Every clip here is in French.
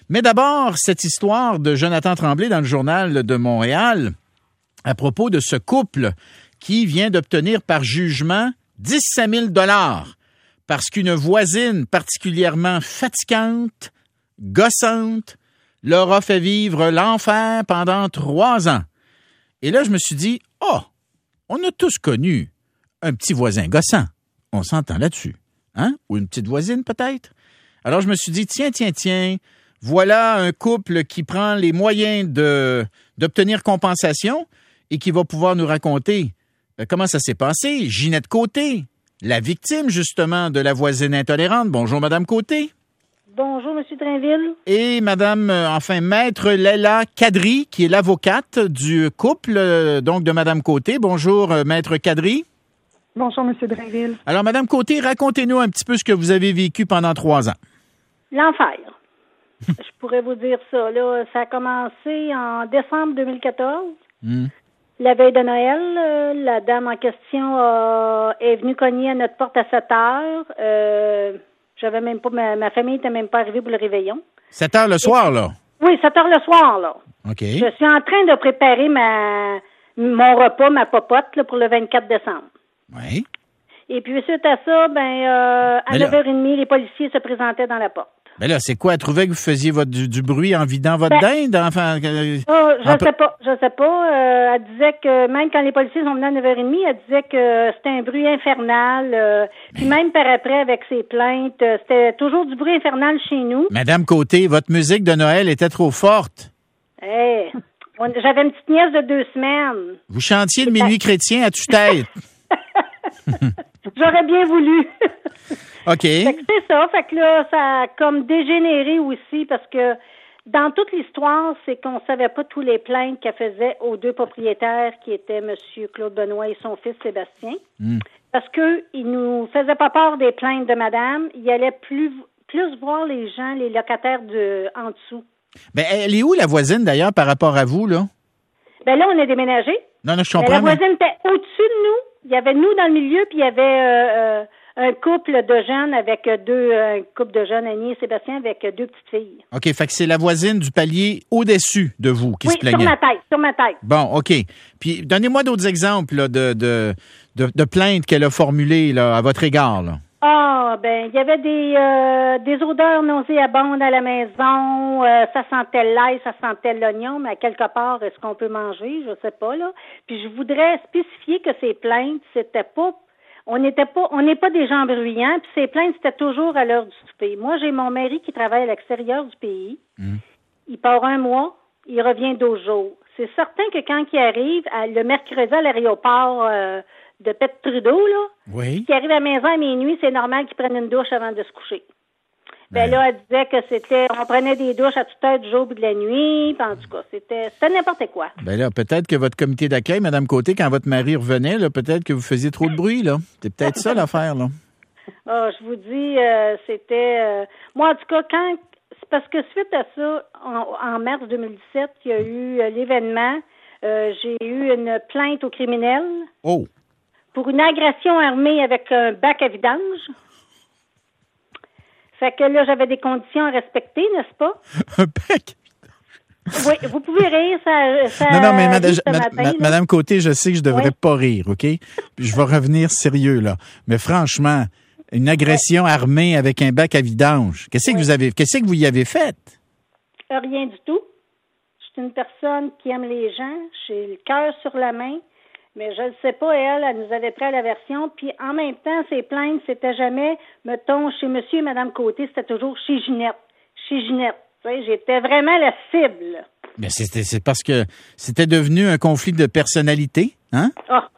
Mais d'abord, cette histoire de Jonathan Tremblay dans le Journal de Montréal à propos de ce couple qui vient d'obtenir par jugement 17 000 $ parce qu'une voisine particulièrement fatigante, gossante, leur a fait vivre l'enfer pendant 3 ans. Et là, je me suis dit, on a tous connu un petit voisin gossant. On s'entend là-dessus. Hein? Ou une petite voisine, peut-être? Alors, je me suis dit, tiens, voilà un couple qui prend les moyens d'obtenir compensation et qui va pouvoir nous raconter comment ça s'est passé. Ginette Côté, la victime, justement, de la voisine intolérante. Bonjour, Madame Côté. Bonjour, M. Drainville. Et Maître Léla Kadri, qui est l'avocate du couple, donc de Madame Côté. Bonjour, Maître Kadri. Bonjour, M. Drainville. Alors, Madame Côté, racontez-nous un petit peu ce que vous avez vécu pendant 3 ans. L'enfer. Je pourrais vous dire ça. Là, ça a commencé en décembre 2014. La veille de Noël, la dame en question est venue cogner à notre porte à 7 heures. J'avais même pas, ma famille n'était même pas arrivée pour le réveillon. 7 heures le soir, là? Oui, 7 heures le soir, là. OK. Je suis en train de préparer mon repas, ma popote, là, pour le 24 décembre. Oui. Et puis, suite à ça, à 9h30, les policiers se présentaient dans la porte. Mais là, c'est quoi? Elle trouvait que vous faisiez du bruit en vidant votre dinde? Je sais pas. Elle disait que même quand les policiers sont venus à 9h30, elle disait que c'était un bruit infernal. Puis même par après, avec ses plaintes, c'était toujours du bruit infernal chez nous. Madame Côté, votre musique de Noël était trop forte. J'avais une petite nièce de 2 semaines. Vous chantiez le minuit chrétien à tue-tête. J'aurais bien voulu. OK. Fait que c'est ça. Fait que là, ça a comme dégénéré aussi parce que dans toute l'histoire, c'est qu'on savait pas tous les plaintes qu'elle faisait aux 2 propriétaires qui étaient M. Claude Benoît et son fils Sébastien. Parce que il nous faisait pas peur des plaintes de madame. Il allait plus voir les gens, les locataires en dessous. Ben, elle est où, la voisine, d'ailleurs, par rapport à vous, là? Ben là, on est déménagé. Non, je comprends. La voisine était au-dessus de nous. Il y avait nous dans le milieu, puis il y avait un couple de jeunes avec un couple de jeunes, Annie et Sébastien, avec 2 petites filles. OK, fait que c'est la voisine du palier au-dessus de vous qui se plaignait. Sur ma tête. Bon, OK. Puis, donnez-moi d'autres exemples là, de plaintes qu'elle a formulées là, à votre égard, là. Il y avait des odeurs nauséabondes à la maison. Ça sentait l'ail, ça sentait l'oignon, mais à quelque part, est-ce qu'on peut manger? Je sais pas, là. Puis je voudrais spécifier que ces plaintes, c'était pas... On n'est pas des gens bruyants, puis ces plaintes, c'était toujours à l'heure du souper. Moi, j'ai mon mari qui travaille à l'extérieur du pays. Il part 1 mois, il revient 12 jours. C'est certain que quand il arrive, le mercredi à l'aéroport de Pet-Trudeau, là, oui. Qui arrive à la maison à minuit, c'est normal qu'il prenne une douche avant de se coucher. Là, elle disait que on prenait des douches à toute heure du jour et de la nuit, puis en tout cas, c'était n'importe quoi. Ben là, peut-être que votre comité d'accueil, Mme Côté, quand votre mari revenait, là, peut-être que vous faisiez trop de bruit, là. C'est peut-être ça l'affaire, là. Je vous dis, c'était... moi, en tout cas, c'est parce que suite à ça, en mars 2017, il y a eu l'événement, j'ai eu une plainte au criminel. Oh! Pour une agression armée avec un bac à vidange. Fait que là, j'avais des conditions à respecter, n'est-ce pas? Un bac? Oui, vous pouvez rire, ça non, mais Madame Côté, je sais que je devrais pas rire, OK? Je vais revenir sérieux, là. Mais franchement, une agression armée avec un bac à vidange, qu'est-ce que vous y avez fait? Rien du tout. Je suis une personne qui aime les gens. J'ai le cœur sur la main. Mais je ne sais pas, elle nous avait pris à l'aversion. Puis en même temps, ses plaintes, c'était jamais, mettons, chez monsieur et madame Côté, c'était toujours chez Ginette. Chez Ginette. Tu sais, j'étais vraiment la cible. Mais c'est parce que c'était devenu un conflit de personnalité, hein?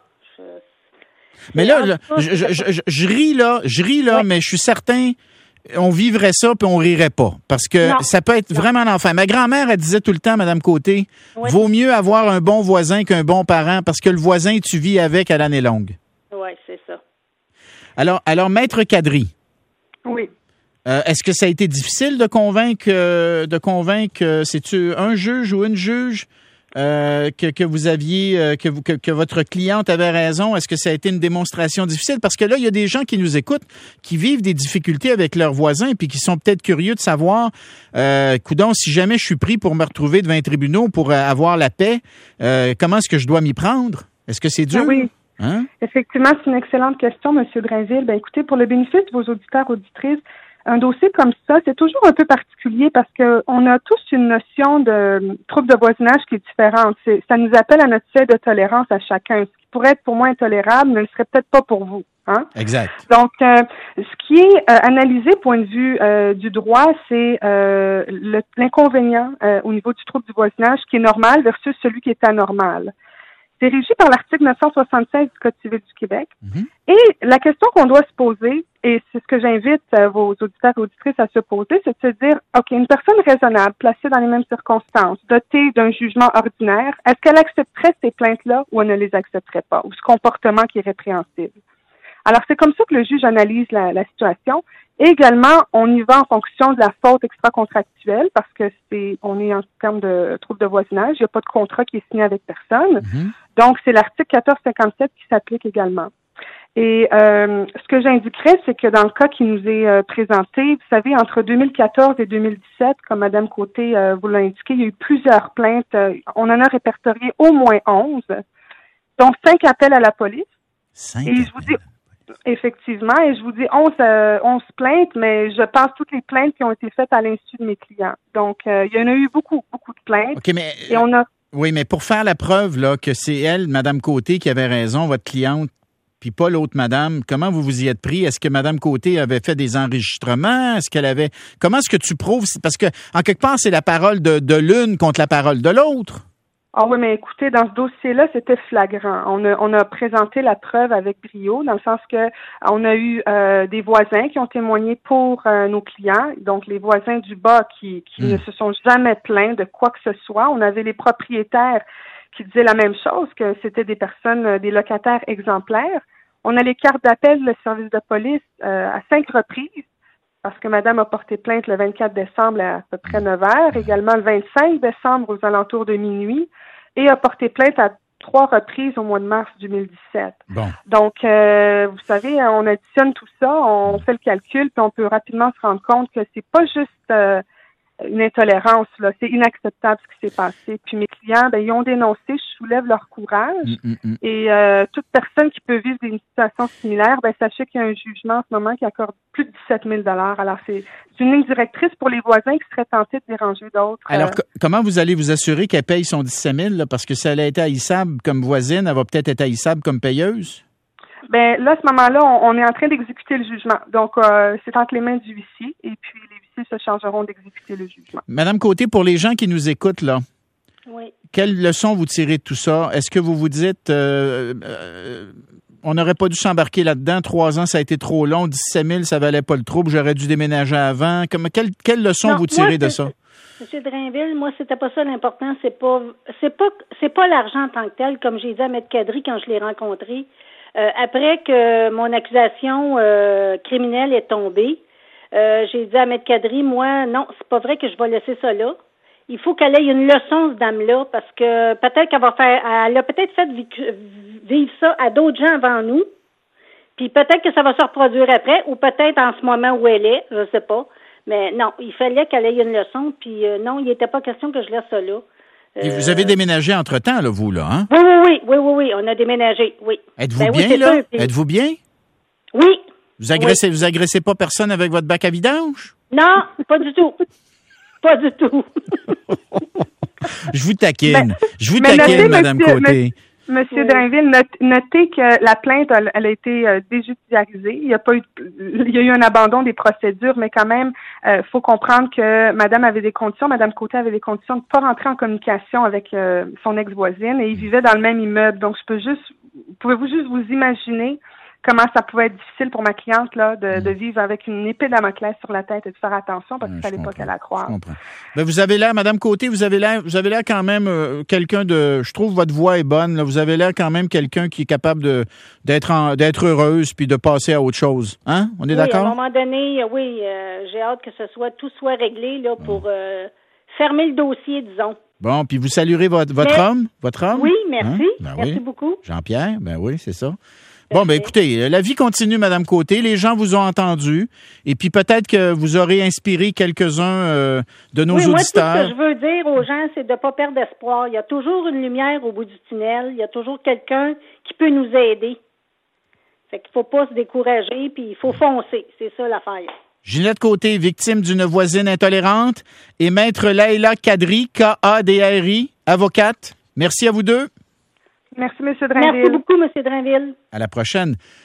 Mais là, je ris là, oui. Mais je suis certain, on vivrait ça puis on rirait pas. Parce que ça peut être vraiment l'enfer. Ma grand-mère, elle disait tout le temps, Madame Côté, vaut mieux avoir un bon voisin qu'un bon parent parce que le voisin, tu vis avec à l'année longue. Oui, c'est ça. Alors, Maître Kadri. Oui. Est-ce que ça a été difficile de convaincre c'est-tu un juge ou une juge que vous aviez, que votre cliente avait raison? Est-ce que ça a été une démonstration difficile? Parce que là, il y a des gens qui nous écoutent, qui vivent des difficultés avec leurs voisins, puis qui sont peut-être curieux de savoir, coudonc, si jamais je suis pris pour me retrouver devant les tribunaux pour avoir la paix, comment est-ce que je dois m'y prendre? Est-ce que c'est dur? Oui. Hein? Effectivement, c'est une excellente question, M. Drainville. Ben, écoutez, pour le bénéfice de vos auditeurs, auditrices, un dossier comme ça, c'est toujours un peu particulier parce que on a tous une notion de trouble de voisinage qui est différente. Ça nous appelle à notre seuil de tolérance à chacun. Ce qui pourrait être pour moi intolérable ne le serait peut-être pas pour vous. Hein? Exact. Donc, ce qui est analysé point de vue du droit, c'est l'inconvénient au niveau du trouble du voisinage qui est normal versus celui qui est anormal. C'est régi par l'article 976 du Code civil du Québec. Mm-hmm. Et la question qu'on doit se poser, et c'est ce que j'invite vos auditeurs et auditrices à se poser, c'est de se dire, OK, une personne raisonnable, placée dans les mêmes circonstances, dotée d'un jugement ordinaire, est-ce qu'elle accepterait ces plaintes-là ou elle ne les accepterait pas, ou ce comportement qui est répréhensible? Alors, c'est comme ça que le juge analyse la situation. Et également, on y va en fonction de la faute extra-contractuelle parce que on est en termes de trouble de voisinage. Il n'y a pas de contrat qui est signé avec personne. Mm-hmm. Donc, c'est l'article 1457 qui s'applique également. Et ce que j'indiquerais, c'est que dans le cas qui nous est présenté, vous savez, entre 2014 et 2017, comme Mme Côté vous l'a indiqué, il y a eu plusieurs plaintes. On en a répertorié au moins 11, dont 5 appels à la police. 5 et je vous dis, effectivement, et je vous dis 11 plaintes, mais je passe toutes les plaintes qui ont été faites à l'insu de mes clients. Donc, il y en a eu beaucoup de plaintes. OK, mais et on a... Oui, mais pour faire la preuve là que c'est elle, Mme Côté, qui avait raison, votre cliente, puis pas l'autre madame, comment vous vous y êtes pris? Est-ce que Mme Côté avait fait des enregistrements? Est-ce qu'elle avait... Comment est-ce que tu prouves? Parce que, en quelque part, c'est la parole de l'une contre la parole de l'autre. Ah oui, mais écoutez, dans ce dossier-là, c'était flagrant. On a présenté la preuve avec brio, dans le sens que on a eu des voisins qui ont témoigné pour nos clients, donc les voisins du bas qui ne se sont jamais plaints de quoi que ce soit. On avait les propriétaires qui disaient la même chose, que c'était des personnes, des locataires exemplaires. On a les cartes d'appel du service de police à 5 reprises, parce que madame a porté plainte le 24 décembre à peu près 9 heures, également le 25 décembre aux alentours de minuit, et a porté plainte à 3 reprises au mois de mars 2017. Bon. Donc, vous savez, on additionne tout ça, on fait le calcul, puis on peut rapidement se rendre compte que c'est pas juste une intolérance, là, c'est inacceptable ce qui s'est passé. Puis mes clients, ils ont dénoncé, je soulève leur courage. Et toute personne qui peut vivre des situations similaires, sachez qu'il y a un jugement en ce moment qui accorde plus de 17 000 $. Alors, c'est une ligne directrice pour les voisins qui seraient tentés de déranger d'autres. Alors, comment vous allez vous assurer qu'elle paye son 17 000 là? Parce que si elle a été haïssable comme voisine, elle va peut-être être haïssable comme payeuse? Là, à ce moment-là, on est en train d'exécuter le jugement. Donc, c'est entre les mains du huissier et puis les huissiers se chargeront d'exécuter le jugement. Madame Côté, pour les gens qui nous écoutent, là, oui. Quelles leçons vous tirez de tout ça? Est-ce que vous vous dites, on n'aurait pas dû s'embarquer là-dedans, 3 ans, ça a été trop long, 17 000, ça valait pas le trouble, j'aurais dû déménager avant. Quelles leçons vous tirez de ça? M. Drainville, moi, c'était pas ça l'important. C'est pas l'argent en tant que tel, comme j'ai dit à Maître Kadri quand je l'ai rencontré. Après que mon accusation criminelle est tombée, j'ai dit à Maître Kadri, moi, non, c'est pas vrai que je vais laisser ça là. Il faut qu'elle ait une leçon, cette dame-là, parce que peut-être elle a peut-être fait vivre ça à d'autres gens avant nous, puis peut-être que ça va se reproduire après, ou peut-être en ce moment où elle est, je sais pas. Mais non, il fallait qu'elle ait une leçon, puis non, il n'était pas question que je laisse ça là. Et vous avez déménagé entre-temps, là, vous, là, hein? Oui, on a déménagé, oui. Êtes-vous bien, là? Sûr, puis... Êtes-vous bien? Oui. Vous agressez pas personne avec votre bac à vidange? Non, pas du tout. Pas du tout. Je vous taquine. Madame Côté. Monsieur Drainville, notez que la plainte, elle a été déjudiciarisée. Il y a eu un abandon des procédures, mais quand même, faut comprendre que madame Côté avait des conditions de ne pas rentrer en communication avec son ex-voisine et ils vivaient dans le même immeuble. Donc, pouvez-vous juste vous imaginer comment ça pouvait être difficile pour ma cliente là de vivre avec une épée de Damoclès sur la tête et de faire attention parce qu'il fallait pas qu'elle la croise. Je comprends. Ben, vous avez l'air, Madame Côté, vous avez l'air quand même quelqu'un de. Je trouve votre voix est bonne. Là, vous avez l'air quand même quelqu'un qui est capable d'être heureuse puis de passer à autre chose. Hein? On est d'accord? À un moment donné, j'ai hâte que tout soit réglé là pour fermer le dossier, disons. Bon, puis vous saluerez votre homme? Votre homme? Oui, merci. Hein? Ben merci oui. beaucoup. Jean-Pierre, ben oui, c'est ça. Bon, ben écoutez, la vie continue, Madame Côté. Les gens vous ont entendu. Et puis peut-être que vous aurez inspiré quelques-uns de nos auditeurs. Moi, tout ce que je veux dire aux gens, c'est de ne pas perdre espoir. Il y a toujours une lumière au bout du tunnel. Il y a toujours quelqu'un qui peut nous aider. Fait qu'il faut pas se décourager, puis il faut foncer. C'est ça l'affaire. Ginette Côté, victime d'une voisine intolérante. Et Maître Leïla Kadri, Kadri, avocate. Merci à vous deux. Merci, M. Drainville. Merci beaucoup, M. Drainville. À la prochaine.